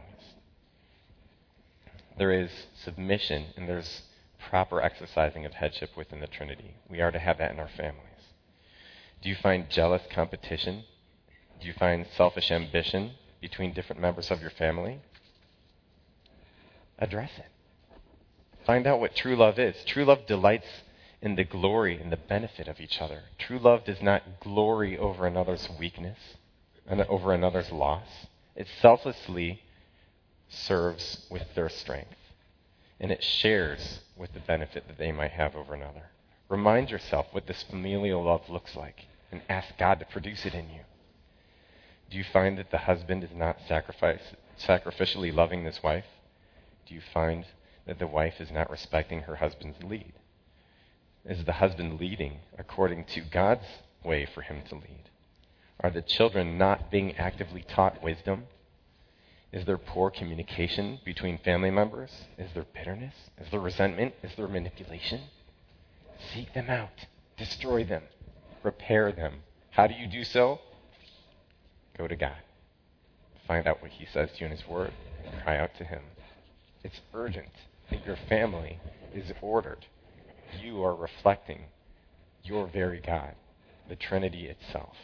There is submission and there's proper exercising of headship within the Trinity. We are to have that in our families. Do you find jealous competition? Do you find selfish ambition between different members of your family? Address it. Find out what true love is. True love delights in the glory and the benefit of each other. True love does not glory over another's weakness and over another's loss. It selflessly serves with their strength, and it shares with the benefit that they might have over another. Remind yourself what this familial love looks like and ask God to produce it in you. Do you find that the husband is not sacrifice, sacrificially loving this wife? Do you find that the wife is not respecting her husband's lead? Is the husband leading according to God's way for him to lead? Are the children not being actively taught wisdom? Is there poor communication between family members? Is there bitterness? Is there resentment? Is there manipulation? Seek them out. Destroy them. Repair them. How do you do so? Go to God. Find out what He says to you in His Word and cry out to Him. It's urgent that your family is ordered. You are reflecting your very God, the Trinity itself.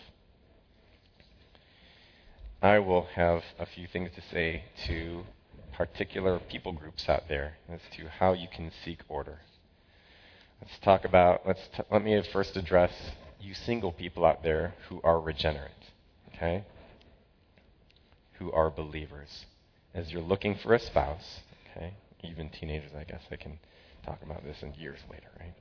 I will have a few things to say to particular people groups out there as to how you can seek order. Let's talk about, let's t- let me first address you single people out there who are regenerate, okay? Who are believers. As you're looking for a spouse, okay? Even teenagers, I guess I can talk about this in years later, right?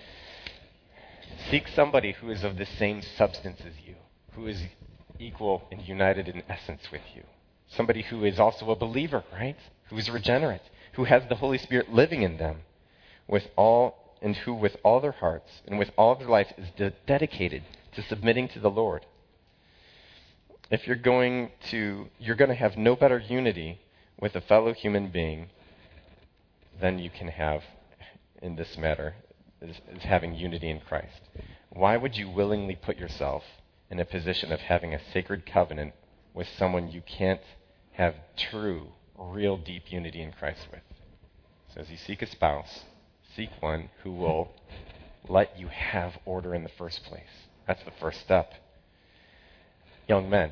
Seek somebody who is of the same substance as you, who is equal and united in essence with you. Somebody who is also a believer, right? Who is regenerate, who has the Holy Spirit living in them, with all and who with all their hearts and with all their life is de- dedicated to submitting to the Lord. If you're going to, you're going to have no better unity with a fellow human being than you can have in this matter, is, is having unity in Christ. Why would you willingly put yourself in a position of having a sacred covenant with someone you can't have true, real, deep unity in Christ with? So as you seek a spouse, seek one who will let you have order in the first place. That's the first step. Young men,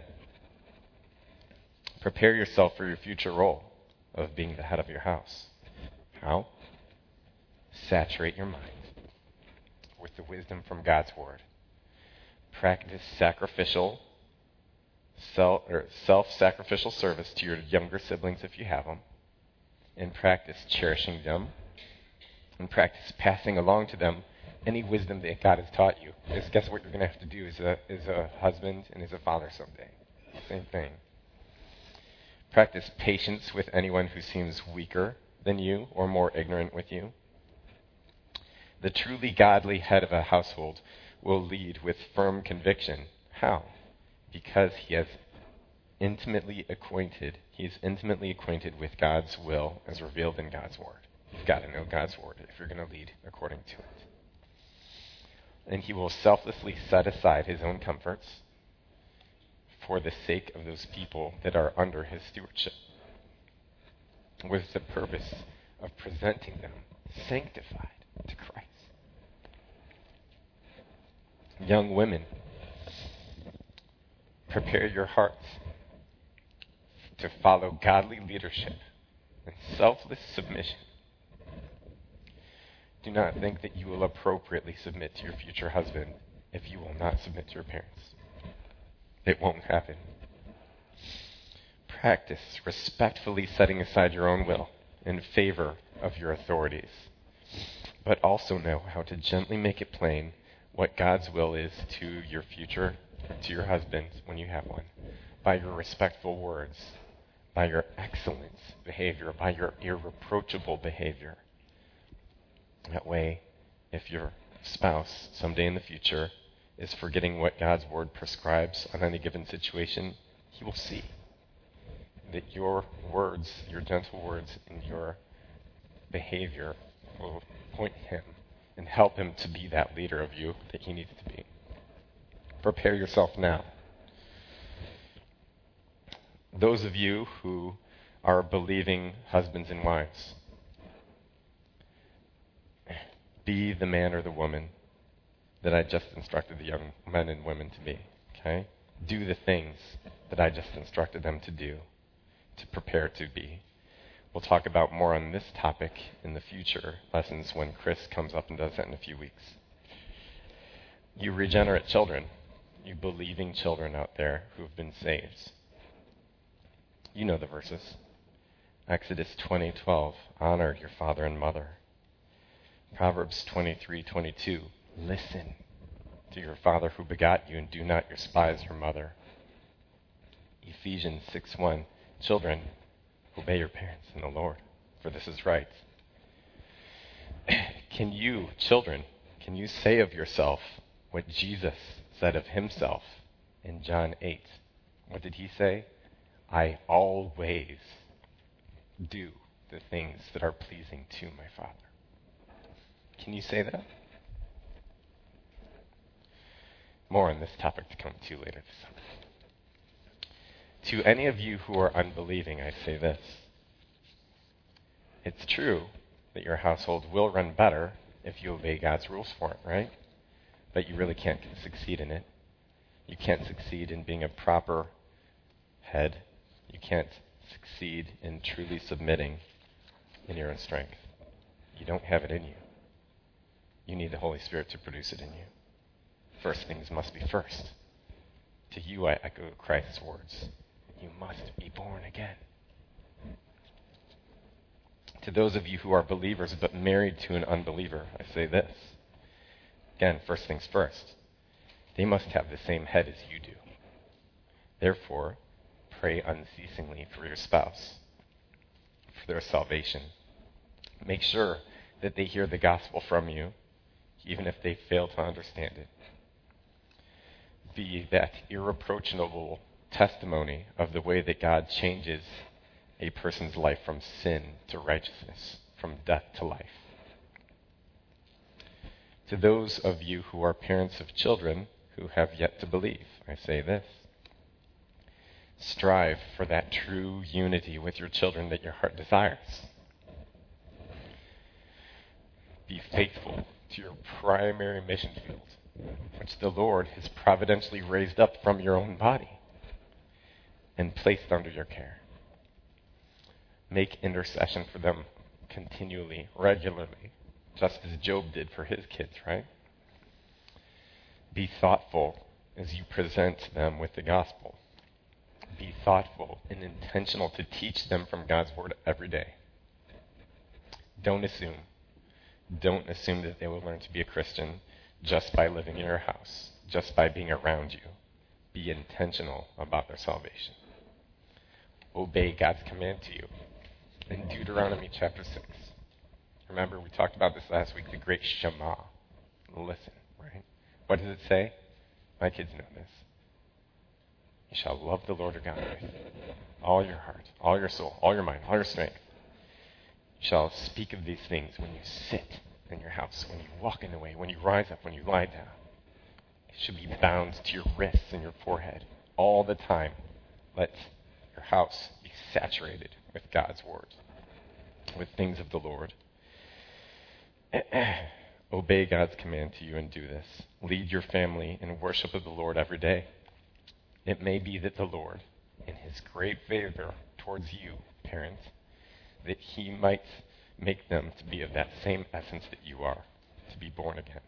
prepare yourself for your future role of being the head of your house. How? Saturate your mind with the wisdom from God's Word. Practice sacrificial, self, or self-sacrificial service to your younger siblings if you have them, and practice cherishing them, and practice passing along to them any wisdom that God has taught you. Because guess what you're going to have to do as a, as a husband and as a father someday? Same thing. Practice patience with anyone who seems weaker than you or more ignorant with you. The truly godly head of a household will lead with firm conviction. How? Because he has intimately acquainted, he's intimately acquainted with God's will as revealed in God's Word. You've got to know God's Word if you're going to lead according to it. And he will selflessly set aside his own comforts for the sake of those people that are under his stewardship, with the purpose of presenting them sanctified to Christ. Young women, prepare your hearts to follow godly leadership and selfless submission. Do not think that you will appropriately submit to your future husband if you will not submit to your parents. It won't happen. Practice respectfully setting aside your own will in favor of your authorities, but also know how to gently make it plain what God's will is to your future, to your husband when you have one, by your respectful words, by your excellent behavior, by your irreproachable behavior. That way, if your spouse someday in the future is forgetting what God's Word prescribes on any given situation, he will see that your words, your gentle words, and your behavior will point him and help him to be that leader of you that he needs to be. Prepare yourself now. those of you who are believing husbands and wives, be the man or the woman that I just instructed the young men and women to be, okay? Do the things that I just instructed them to do, to prepare to be. We'll talk about more on this topic in the future lessons when Chris comes up and does that in a few weeks. You regenerate children, you believing children out there who have been saved. You know the verses. Exodus twenty twelve, honor your father and mother. Proverbs twenty-three twenty-two, listen to your father who begot you and do not despise your mother. Ephesians six one, children, obey your parents in the Lord, for this is right. Can you, children, can you say of yourself what Jesus said of himself in John eight? What did he say? I always do the things that are pleasing to my Father. Can you say that? More on this topic to come to later this summer. To any of you who are unbelieving, I say this. It's true that your household will run better if you obey God's rules for it, right? But you really can't succeed in it. You can't succeed in being a proper head. You can't succeed in truly submitting in your own strength. You don't have it in you. You need the Holy Spirit to produce it in you. First things must be first. To you I echo Christ's words. You must be born again. To those of you who are believers but married to an unbeliever, I say this. Again, first things first. They must have the same head as you do. Therefore, pray unceasingly for your spouse, for their salvation. Make sure that they hear the gospel from you, even if they fail to understand it. Be that irreproachable testimony of the way that God changes a person's life from sin to righteousness, from death to life. To those of you who are parents of children who have yet to believe, I say this. Strive for that true unity with your children that your heart desires. Be faithful to your primary mission field, which the Lord has providentially raised up from your own body and placed under your care. Make intercession for them continually, regularly, just as Job did for his kids, right? Be thoughtful as you present them with the gospel. Be thoughtful and intentional to teach them from God's word every day. Don't assume. Don't assume that they will learn to be a Christian just by living in your house, just by being around you. Be intentional about their salvation. Obey God's command to you. In Deuteronomy chapter six. Remember, we talked about this last week, the great Shema. Listen, right? What does it say? My kids know this. You shall love the Lord your God with all your heart, all your soul, all your mind, all your strength. You shall speak of these things when you sit in your house, when you walk in the way, when you rise up, when you lie down. It should be bound to your wrists and your forehead all the time. Let your house be saturated with God's word, with things of the Lord. Obey God's command to you and do this. Lead your family in worship of the Lord every day. It may be that the Lord, in his great favor towards you, parents, that he might make them to be of that same essence that you are, to be born again.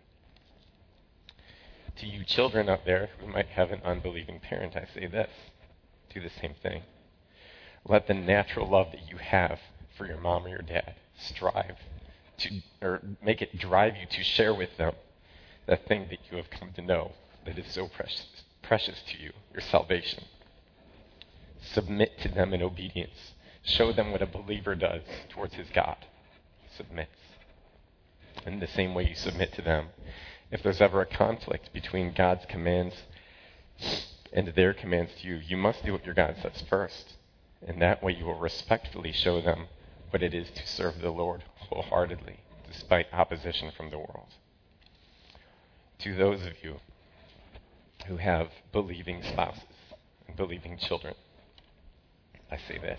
To you children out there who might have an unbelieving parent, I say this. Do the same thing. Let the natural love that you have for your mom or your dad strive to, or make it drive you to share with them the thing that you have come to know that is so precious, precious to you, your salvation. Submit to them in obedience. Show them what a believer does towards his God. He submits. In the same way you submit to them. If there's ever a conflict between God's commands and their commands to you, you must do what your God says first. And that way you will respectfully show them what it is to serve the Lord wholeheartedly, despite opposition from the world. To those of you who have believing spouses and believing children, I say this: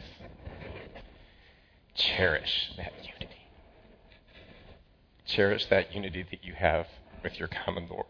cherish that unity. Cherish that unity that you have with your common Lord.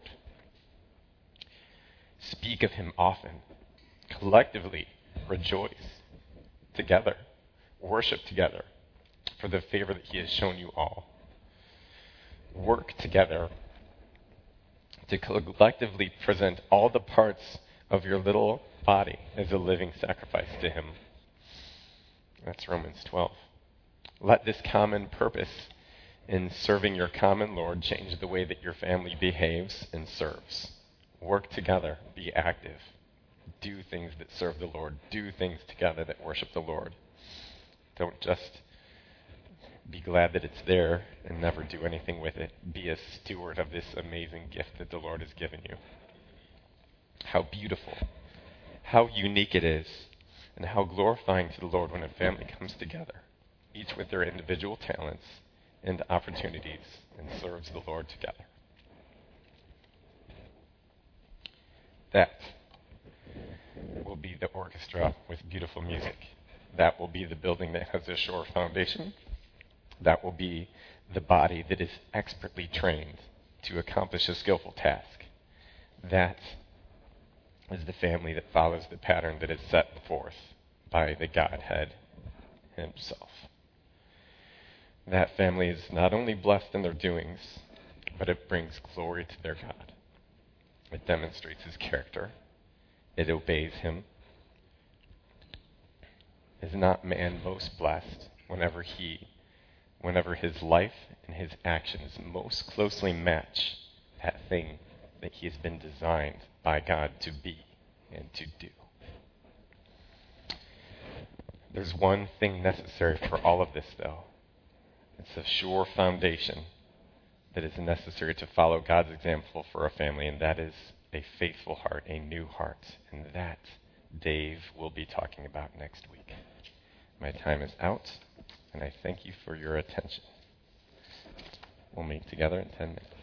Speak of him often. Collectively rejoice together. Worship together for the favor that he has shown you all. Work together to collectively present all the parts of your little body as a living sacrifice to him. That's Romans twelve. Let this common purpose in serving your common Lord change the way that your family behaves and serves. Work together. Be active. Do things that serve the Lord. Do things together that worship the Lord. Don't just be glad that it's there and never do anything with it. Be a steward of this amazing gift that the Lord has given you. How beautiful, how unique it is, and how glorifying to the Lord when a family comes together, each with their individual talents and opportunities, and serves the Lord together. That will be the orchestra with beautiful music. That will be the building that has a sure foundation. That will be the body that is expertly trained to accomplish a skillful task. That is the family that follows the pattern that is set forth by the Godhead himself. That family is not only blessed in their doings, but it brings glory to their God. It demonstrates his character. It obeys him. Is not man most blessed whenever he, whenever his life and his actions most closely match that thing that he has been designed by God to be and to do? There's one thing necessary for all of this, though. It's a sure foundation that is necessary to follow God's example for a family, and that is a faithful heart, a new heart. And that Dave will be talking about next week. My time is out, and I thank you for your attention. We'll meet together in ten minutes.